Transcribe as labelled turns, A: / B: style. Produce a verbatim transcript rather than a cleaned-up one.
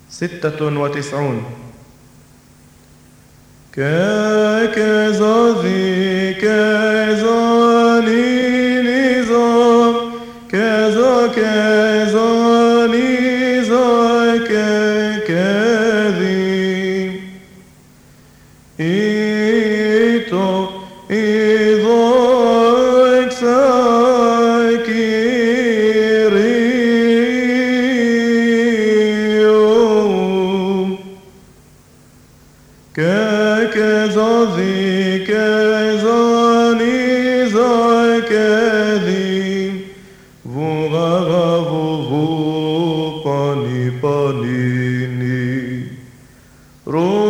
A: ستة وتسعون.
B: ككزاذي كزاني نظام كذا كزاني ذاك كذي إيتو إذاك ساكيريو ككذاذي كزاني ذاكذي فوغا فوغو باني بانيني رو